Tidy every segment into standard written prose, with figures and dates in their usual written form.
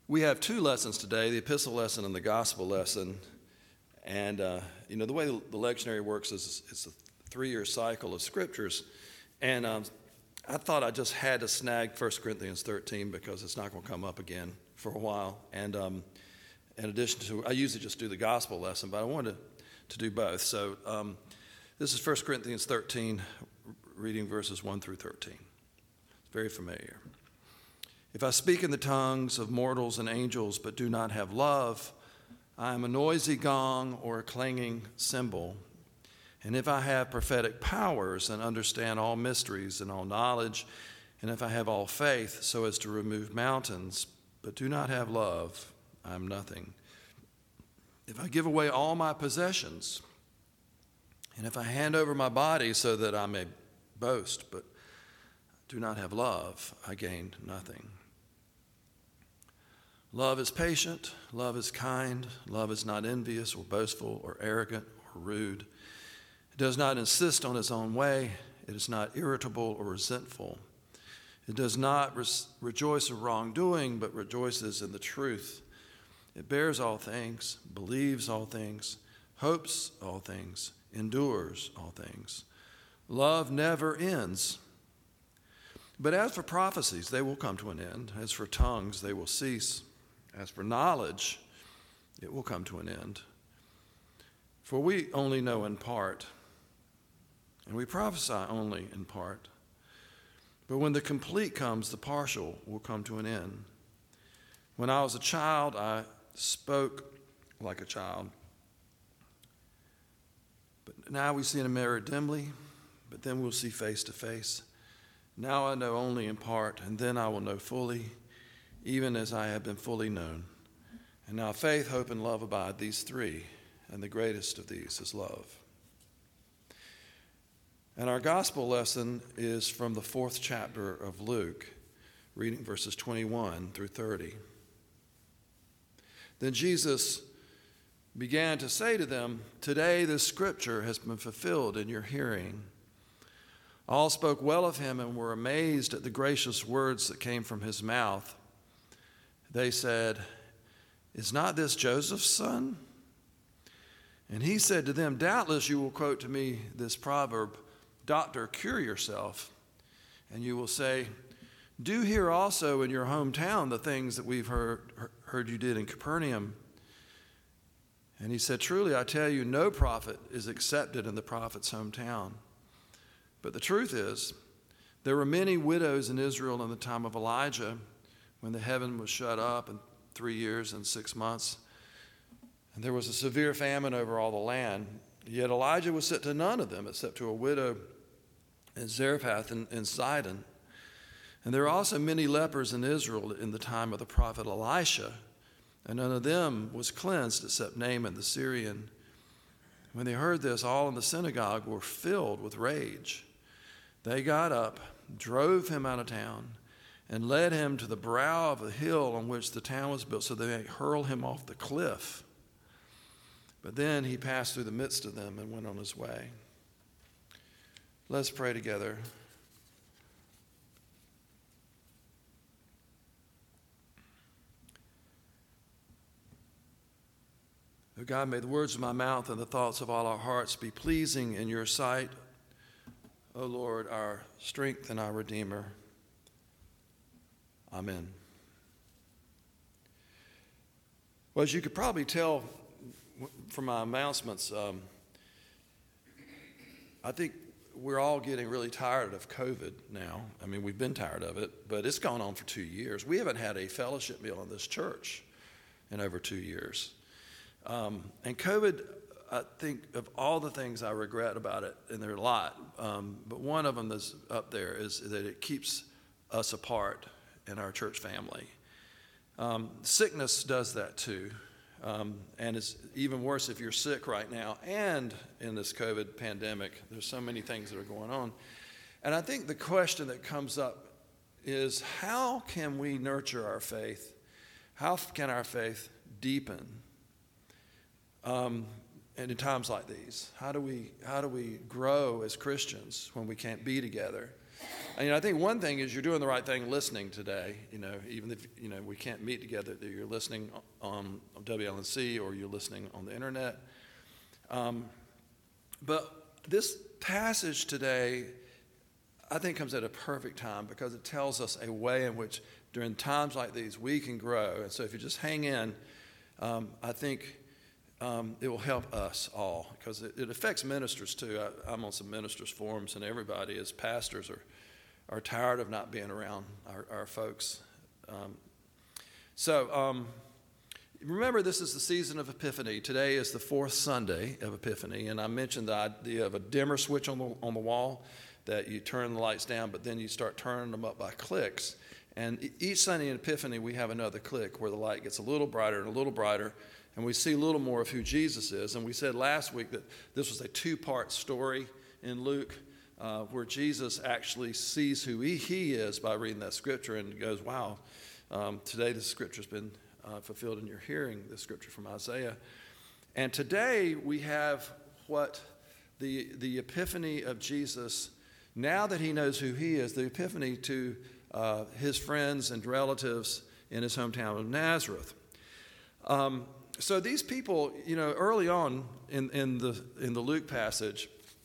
We have two lessons today, the epistle lesson and the gospel lesson. And, the way the lectionary works is it's a 3-year cycle of scriptures. And I thought I just had to snag 1 Corinthians 13 because it's not going to come up again for a while. And in addition to, I usually just do the gospel lesson, but I wanted to do both. So this is 1 Corinthians 13, reading verses 1 through 13. It's very familiar. If I speak in the tongues of mortals and angels but do not have love, I am a noisy gong or a clanging cymbal. And if I have prophetic powers and understand all mysteries and all knowledge, and if I have all faith so as to remove mountains but do not have love, I am nothing. If I give away all my possessions, and if I hand over my body so that I may boast but do not have love, I gain nothing. Love is patient, love is kind, love is not envious or boastful or arrogant or rude. It does not insist on its own way. It is not irritable or resentful. It does not rejoice in wrongdoing, but rejoices in the truth. It bears all things, believes all things, hopes all things, endures all things. Love never ends. But as for prophecies, they will come to an end. As for tongues, they will cease. As for knowledge, it will come to an end. For we only know in part, and we prophesy only in part. But when the complete comes, the partial will come to an end. When I was a child, I spoke like a child. But now we see in a mirror dimly, but then we'll see face to face. Now I know only in part, and then I will know fully, even as I have been fully known. And now faith, hope, and love abide, these three, and the greatest of these is love. And our gospel lesson is from the 4th chapter of Luke, reading verses 21 through 30. Then Jesus began to say to them, "Today this scripture has been fulfilled in your hearing." All spoke well of him and were amazed at the gracious words that came from his mouth. They said, "Is not this Joseph's son?" And he said to them, "Doubtless you will quote to me this proverb, 'Doctor, cure yourself.' And you will say, 'Do here also in your hometown the things that we've heard you did in Capernaum.' And he said, 'Truly I tell you, no prophet is accepted in the prophet's hometown. But the truth is, there were many widows in Israel in the time of Elijah, when the heaven was shut up in 3 years and 6 months, and there was a severe famine over all the land. Yet Elijah was sent to none of them except to a widow in Zarephath in Sidon. And there were also many lepers in Israel in the time of the prophet Elisha, and none of them was cleansed except Naaman the Syrian.' When they heard this, all in the synagogue were filled with rage. They got up, drove him out of town, and led him to the brow of a hill on which the town was built, so they might hurl him off the cliff. But then he passed through the midst of them and went on his way." Let's pray together. Oh God, may the words of my mouth and the thoughts of all our hearts be pleasing in your sight, O Lord, our strength and our Redeemer. Amen. Well, as you could probably tell from my announcements, I think we're all getting really tired of COVID now. I mean, we've been tired of it, but it's gone on for 2 years. We haven't had a fellowship meal in this church in over 2 years. And COVID, I think of all the things I regret about it, and there are a lot, but one of them that's up there is that it keeps us apart in our church family. Sickness does that too. And it's even worse if you're sick right now and in this COVID pandemic. There's so many things that are going on. And I think the question that comes up is, how can we nurture our faith? How can our faith deepen? And in times like these, how do we grow as Christians when we can't be together? And I think one thing is you're doing the right thing listening today. Even if we can't meet together, that you're listening on WLNC or you're listening on the internet. But this passage today, I think, comes at a perfect time because it tells us a way in which during times like these we can grow. And so if you just hang in, I think it will help us all because it affects ministers too. I'm on some ministers forums, and everybody as pastors are tired of not being around our folks. Remember, this is the season of Epiphany. Today is the fourth Sunday of Epiphany, and I mentioned the idea of a dimmer switch on the wall, that you turn the lights down, but then you start turning them up by clicks. And each Sunday in Epiphany, we have another click where the light gets a little brighter and a little brighter, and we see a little more of who Jesus is. And we said last week that this was a two-part story in Luke where Jesus actually sees who he is by reading that scripture and goes, wow, today the scripture's been fulfilled in your hearing, the scripture from Isaiah. And today we have what the epiphany of Jesus, now that he knows who he is, the epiphany to his friends and relatives in his hometown of Nazareth. So these people, early on in the Luke passage,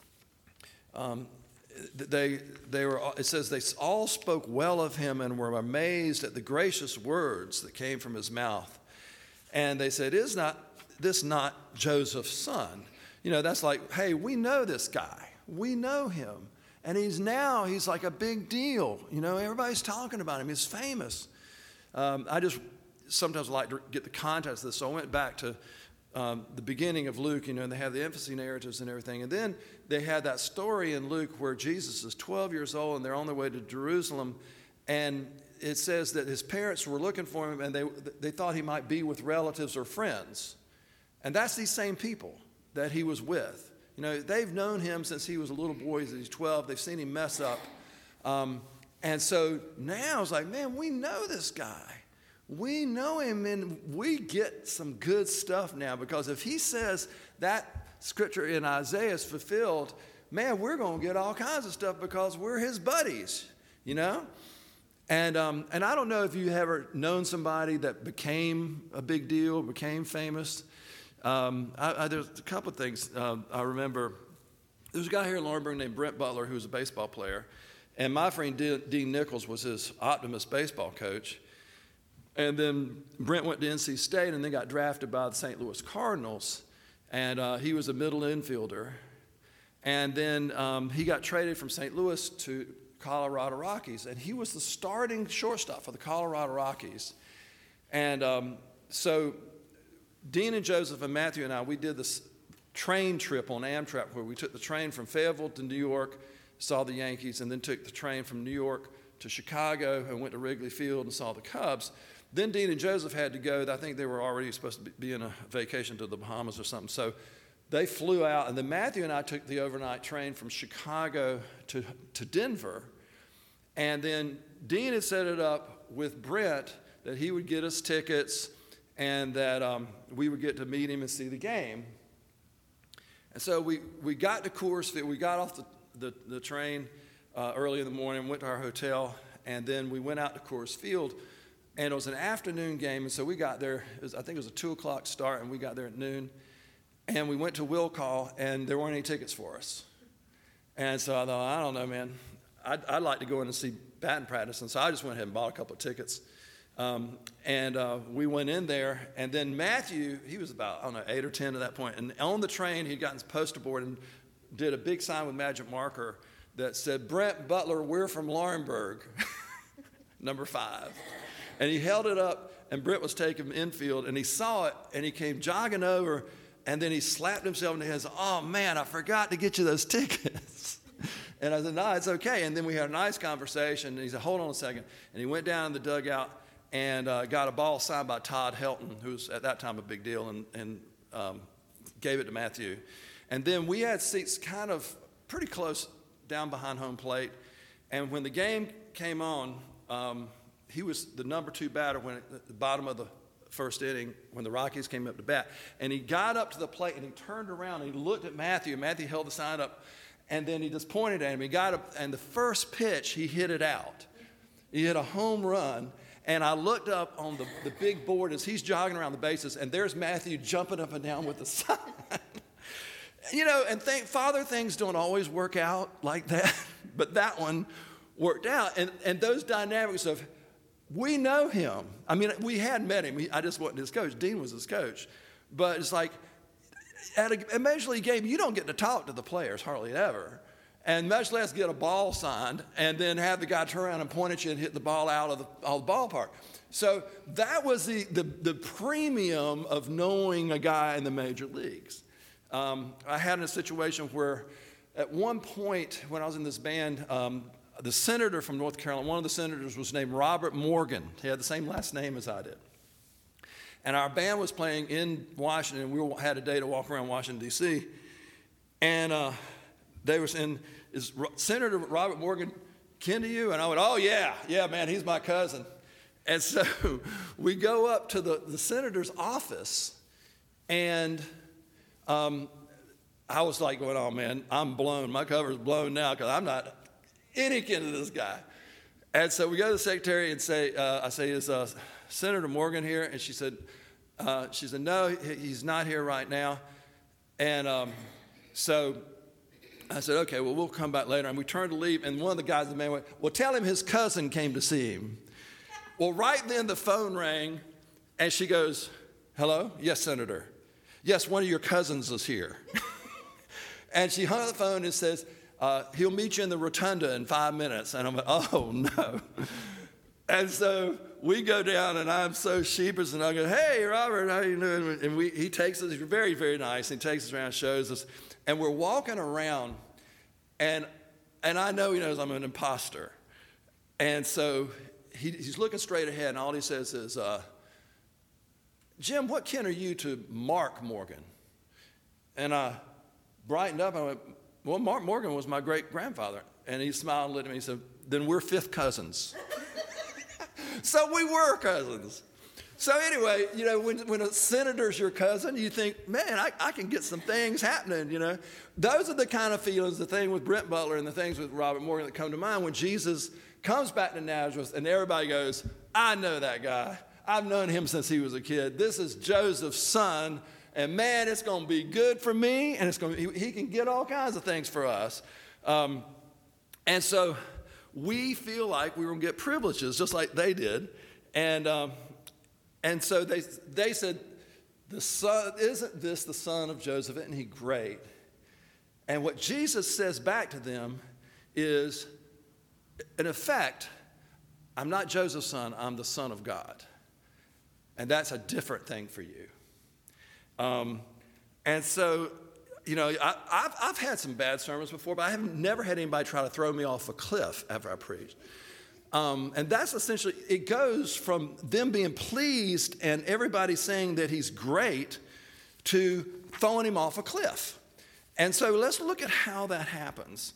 it says they all spoke well of him and were amazed at the gracious words that came from his mouth. And they said, "Is not this not Joseph's son?" That's like, hey, we know this guy. We know him. And he's like a big deal. Everybody's talking about him. He's famous. I just sometimes like to get the context of this. So I went back to the beginning of Luke, and they have the infancy narratives and everything. And then they had that story in Luke where Jesus is 12 years old and they're on their way to Jerusalem. And it says that his parents were looking for him and they thought he might be with relatives or friends. And that's these same people that he was with. They've known him since he was a little boy. He's 12. They've seen him mess up. And so now it's like, man, we know this guy. We know him, and we get some good stuff now, because if he says that scripture in Isaiah is fulfilled, man, we're going to get all kinds of stuff because we're his buddies, And I don't know if you ever known somebody that became a big deal, became famous. There's a couple of things I remember. There's a guy here in Laurinburg named Brent Butler who was a baseball player, and my friend Dean Nichols was his Optimist baseball coach. And then Brent went to NC State and then got drafted by the St. Louis Cardinals, and he was a middle infielder. And then he got traded from St. Louis to Colorado Rockies, and he was the starting shortstop for the Colorado Rockies. And so Dean and Joseph and Matthew and I, we did this train trip on Amtrak where we took the train from Fayetteville to New York, saw the Yankees, and then took the train from New York to Chicago and went to Wrigley Field and saw the Cubs. Then Dean and Joseph had to go. I think they were already supposed to be in a vacation to the Bahamas or something. So they flew out, and then Matthew and I took the overnight train from Chicago to Denver. And then Dean had set it up with Brent that he would get us tickets and that we would get to meet him and see the game. And so we got to Coors Field. We got off the train early in the morning, went to our hotel, and then we went out to Coors Field. And it was an afternoon game, and so we got there. I think it was a 2 o'clock start, and we got there at noon. And we went to will call, and there weren't any tickets for us. And so I thought, I don't know, man. I'd like to go in and see batting practice. And so I just went ahead and bought a couple of tickets. We went in there, and then Matthew, he was about, 8 or 10 at that point. And on the train, he'd gotten his poster board and did a big sign with magic marker that said, "Brent Butler, we're from Laurinburg," number 5. And he held it up, and Brent was taking infield, and he saw it, and he came jogging over, and then he slapped himself in the head and said, "Oh, man, I forgot to get you those tickets." And I said, "No, it's okay." And then we had a nice conversation, and he said, "Hold on a second." And he went down in the dugout and got a ball signed by Todd Helton, who was at that time a big deal, and gave it to Matthew. And then we had seats kind of pretty close down behind home plate. And when the game came on, he was the number 2 batter at the bottom of the first inning when the Rockies came up to bat. And he got up to the plate and he turned around and he looked at Matthew. Matthew held the sign up And then he just pointed at him. He got up, and the first pitch, he hit it out. He hit a home run. And I looked up on the big board as he's jogging around the bases, and there's Matthew jumping up and down with the sign. And Father, things don't always work out like that, but that one worked out. And those dynamics of, we know him. I mean, we had met him. I just wasn't his coach. Dean was his coach. But it's like, at a Major League game, you don't get to talk to the players hardly ever. And much less get a ball signed and then have the guy turn around and point at you and hit the ball out of the ballpark. So that was the premium of knowing a guy in the major leagues. I had a situation where at one point when I was in this band, the senator from North Carolina, one of the senators was named Robert Morgan. He had the same last name as I did. And our band was playing in Washington. We had a day to walk around Washington, D.C. And they were saying, is Senator Robert Morgan kin to you? And I went, oh, yeah, man, he's my cousin. And so we go up to the senator's office, and I was like going, oh, man, I'm blown. My cover's blown now because I'm not any kin to this guy. And so we go to the secretary and say, I say, is Senator Morgan here? And she said, no, he's not here right now. And so I said, okay, well, we'll come back later. And we turned to leave, and one of the guys in the band went, well, tell him his cousin came to see him. Well, right then the phone rang, and she goes, hello? Yes, Senator. Yes, one of your cousins is here. And she hung up the phone and says, he'll meet you in the rotunda in 5 minutes. And I'm like, oh, no. And so we go down, and I'm so sheepish, and I go, hey, Robert, how you doing? And he takes us, he's very, very nice. He takes us around, shows us. And we're walking around, and I know he knows I'm an imposter. And so he's looking straight ahead, and all he says is, Jim, what kin are you to Mark Morgan? And I brightened up, and I went, well, Mark Morgan was my great-grandfather. And he smiled and looked at me and said, then we're fifth cousins. So we were cousins. So anyway, when a senator's your cousin, you think, man, I can get some things happening, Those are the kind of feelings, the thing with Brent Butler and the things with Robert Morgan that come to mind when Jesus comes back to Nazareth and everybody goes, I know that guy. I've known him since he was a kid. This is Joseph's son, and man, it's going to be good for me, and he can get all kinds of things for us. And so we feel like we're going to get privileges just like they did. And so they said, isn't this the son of Joseph? Isn't he great? And what Jesus says back to them is, in effect, I'm not Joseph's son, I'm the Son of God. And that's a different thing for you. And so, I've had some bad sermons before, but I have never had anybody try to throw me off a cliff after I preached. And that's essentially, it goes from them being pleased and everybody saying that he's great to throwing him off a cliff. And so let's look at how that happens.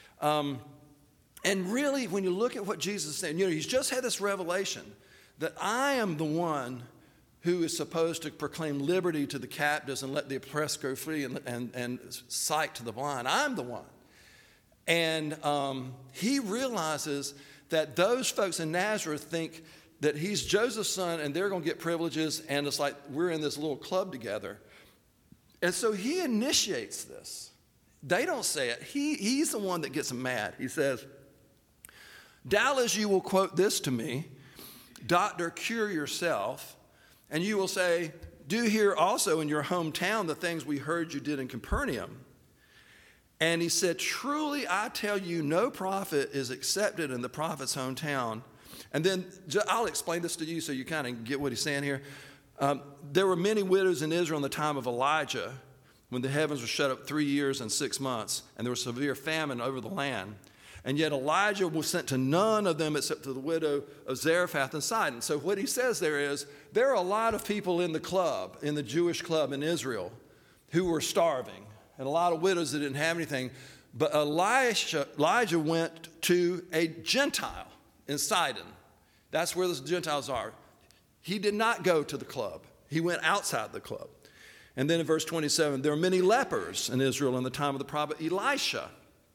And really, when you look at what Jesus is saying, he's just had this revelation that I am the one who is supposed to proclaim liberty to the captives and let the oppressed go free and sight to the blind. I'm the one. And he realizes that those folks in Nazareth think that he's Joseph's son and they're going to get privileges, and it's like we're in this little club together. And so he initiates this. They don't say it. He's the one that gets them mad. He says, doubtless you will quote this to me, doctor, cure yourself. And you will say, do here also in your hometown the things we heard you did in Capernaum. And he said, truly I tell you, no prophet is accepted in the prophet's hometown. And then I'll explain this to you so you kind of get what he's saying here. There were many widows in Israel in the time of Elijah when the heavens were shut up 3 years and 6 months, and there was severe famine over the land. And yet Elijah was sent to none of them except to the widow of Zarephath and Sidon. So what he says there is, there are a lot of people in the club, in the Jewish club in Israel, who were starving, and a lot of widows that didn't have anything. But Elijah went to a Gentile in Sidon. That's where the Gentiles are. He did not go to the club. He went outside the club. And then in verse 27, there are many lepers in Israel in the time of the prophet Elisha.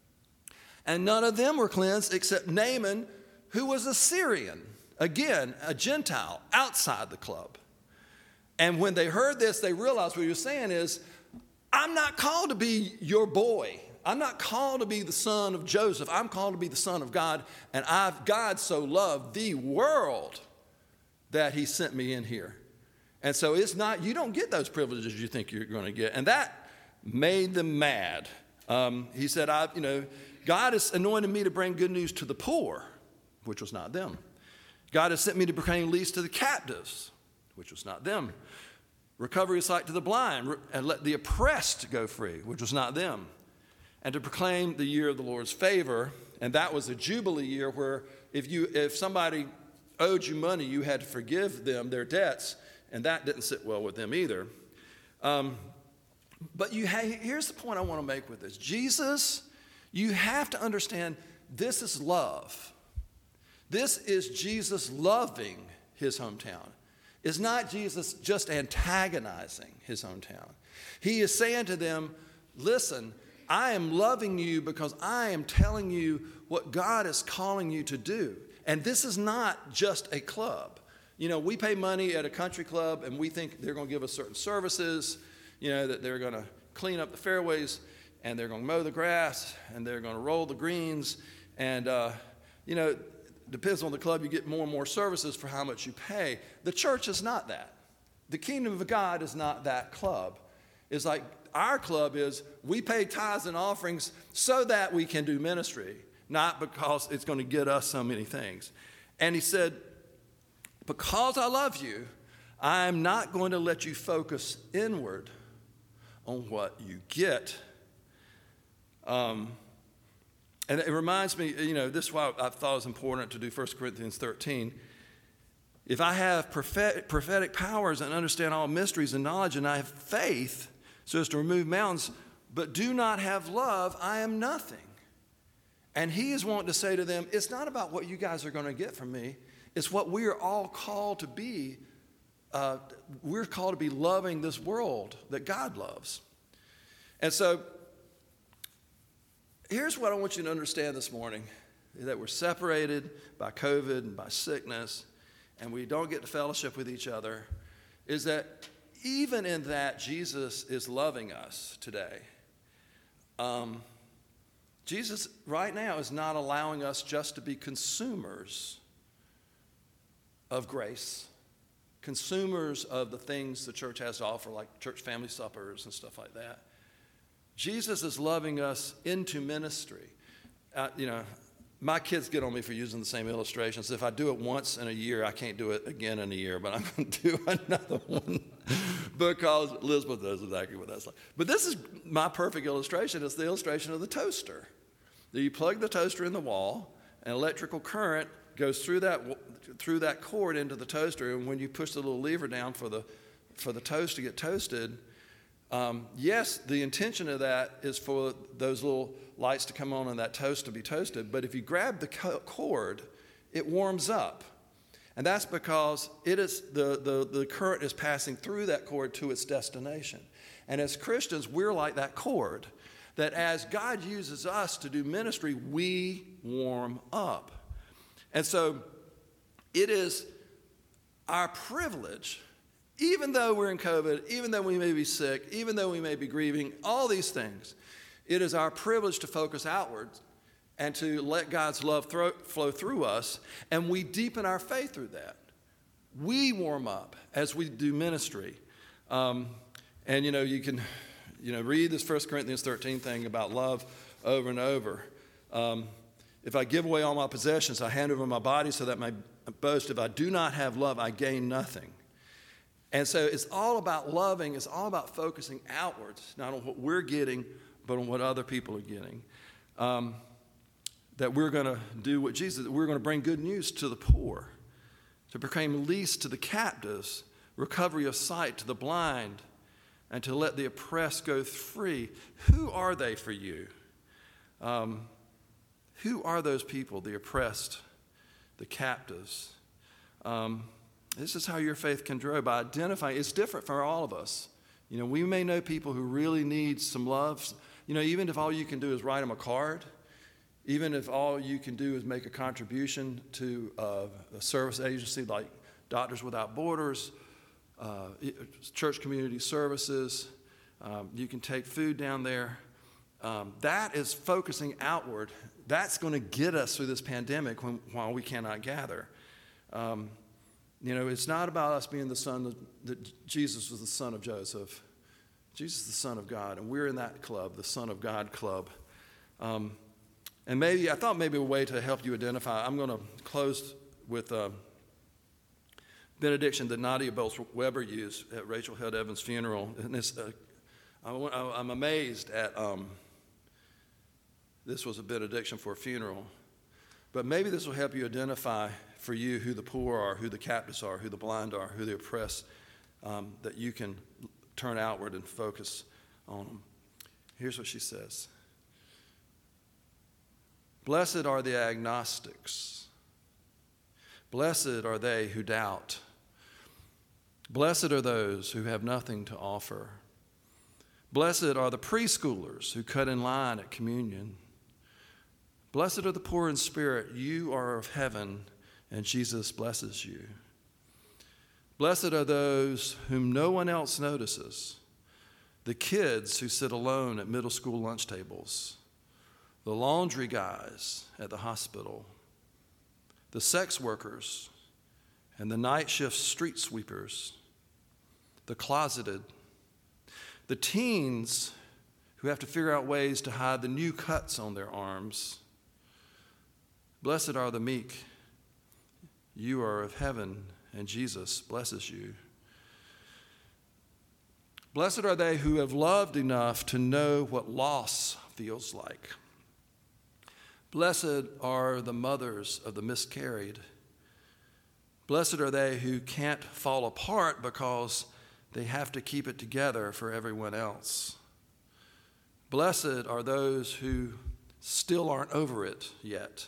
And none of them were cleansed except Naaman, who was a Syrian, again, a Gentile, outside the club. And when they heard this, they realized what he was saying is, I'm not called to be your boy. I'm not called to be the son of Joseph. I'm called to be the son of God. And God so loved the world that he sent me in here. And so it's not, you don't get those privileges you think you're going to get. And that made them mad. He said, God has anointed me to bring good news to the poor, which was not them. God has sent me to proclaim release to the captives, which was not them. Recovery of sight to the blind, and let the oppressed go free, which was not them. And to proclaim the year of the Lord's favor, and that was a Jubilee year where if somebody owed you money, you had to forgive them their debts, and that didn't sit well with them either. But here's the point I want to make with this. Jesus, you have to understand, this is love. This is Jesus loving his hometown. It's not Jesus just antagonizing his hometown. He is saying to them, listen, I am loving you because I am telling you what God is calling you to do. And this is not just a club. We pay money at a country club and we think they're going to give us certain services, that they're going to clean up the fairways and they're going to mow the grass and they're going to roll the greens. And, depends on the club, you get more and more services for how much you pay. The church is not that. The kingdom of God is not that club. It's like our club is, we pay tithes and offerings so that we can do ministry, not because it's going to get us so many things. And he said, because I love you, I'm not going to let you focus inward on what you get. And it reminds me, this is why I thought it was important to do 1 Corinthians 13. If I have prophetic powers and understand all mysteries and knowledge, and I have faith so as to remove mountains, but do not have love, I am nothing. And he is wanting to say to them, it's not about what you guys are going to get from me. It's what we are all called to be. We're called to be loving this world that God loves. And so, here's what I want you to understand this morning, that we're separated by COVID and by sickness, and we don't get to fellowship with each other, is that even in that, Jesus is loving us today. Jesus right now is not allowing us just to be consumers of grace, consumers of the things the church has to offer, like church family suppers and stuff like that. Jesus is loving us into ministry. My kids get on me for using the same illustrations. If I do it once in a year, I can't do it again in a year, but I'm going to do another one because Elizabeth knows exactly what that's like. But this is my perfect illustration. It's the illustration of the toaster. You plug the toaster in the wall, and electrical current goes through that cord into the toaster, and when you push the little lever down for the toast to get toasted, yes, the intention of that is for those little lights to come on and that toast to be toasted. But if you grab the cord, it warms up. And that's because the current is passing through that cord to its destination. And as Christians, we're like that cord, that as God uses us to do ministry, we warm up. And so it is our privilege, even though we're in COVID, even though we may be sick, even though we may be grieving, all these things, it is our privilege to focus outwards and to let God's love flow through us, and we deepen our faith through that. We warm up as we do ministry. And you can read this 1 Corinthians 13 thing about love over and over. If I give away all my possessions, I hand over my body so that I may boast. If I do not have love, I gain nothing. And so it's all about loving. It's all about focusing outwards, not on what we're getting, but on what other people are getting. That we're going to do what Jesus, we're going to bring good news to the poor, to proclaim release to the captives, recovery of sight to the blind, and to let the oppressed go free. Who are they for you? Who are those people, the oppressed, the captives? This is how your faith can grow, by identifying. It's different for all of us. We may know people who really need some love. Even if all you can do is write them a card, Even if all you can do is make a contribution to a service agency like Doctors Without Borders, church community services, you can take food down there. That is focusing outward. That's going to get us through this pandemic while we cannot gather. It's not about us being the son that Jesus was the son of Joseph. Jesus is the Son of God, and we're in that club, the Son of God club. And I thought maybe a way to help you identify, I'm going to close with a benediction that Nadia Bolz-Weber used at Rachel Held Evans' funeral. And I'm amazed at, this was a benediction for a funeral. But maybe this will help you identify for you who the poor are, who the captives are, who the blind are, who the oppressed, that you can turn outward and focus on them. Here's what she says. Blessed are the agnostics. Blessed are they who doubt. Blessed are those who have nothing to offer. Blessed are the preschoolers who cut in line at communion. Blessed are the poor in spirit. You are of heaven, and Jesus blesses you. Blessed are those whom no one else notices, the kids who sit alone at middle school lunch tables, the laundry guys at the hospital, the sex workers and the night shift street sweepers, the closeted, the teens who have to figure out ways to hide the new cuts on their arms. Blessed are the meek. You are of heaven, and Jesus blesses you. Blessed are they who have loved enough to know what loss feels like. Blessed are the mothers of the miscarried. Blessed are they who can't fall apart because they have to keep it together for everyone else. Blessed are those who still aren't over it yet.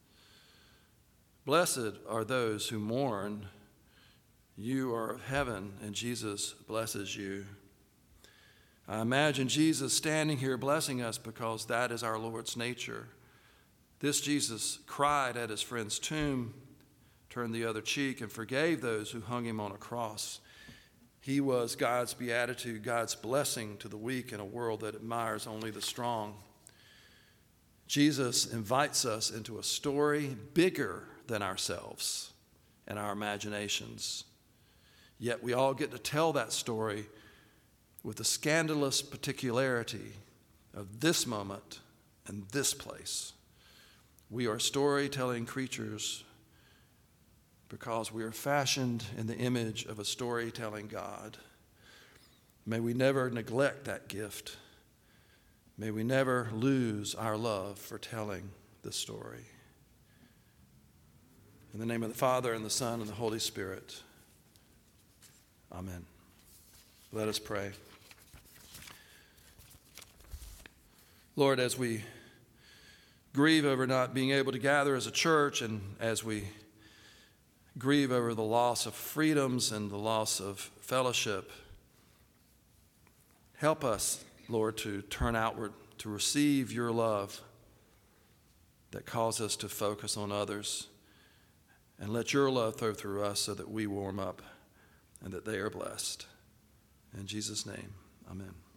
Blessed are those who mourn. You are of heaven, and Jesus blesses you. I imagine Jesus standing here blessing us because that is our Lord's nature. This Jesus cried at his friend's tomb, turned the other cheek, and forgave those who hung him on a cross. He was God's beatitude, God's blessing to the weak in a world that admires only the strong. Jesus invites us into a story bigger than ourselves and our imaginations. Yet we all get to tell that story with the scandalous particularity of this moment and this place. We are storytelling creatures because we are fashioned in the image of a storytelling God. May we never neglect that gift. May we never lose our love for telling the story. In the name of the Father, and the Son, and the Holy Spirit. Amen. Let us pray. Lord, as we grieve over not being able to gather as a church, and as we grieve over the loss of freedoms and the loss of fellowship, help us, Lord, to turn outward, to receive your love that calls us to focus on others, and let your love flow through us so that we warm up and that they are blessed. In Jesus' name, amen.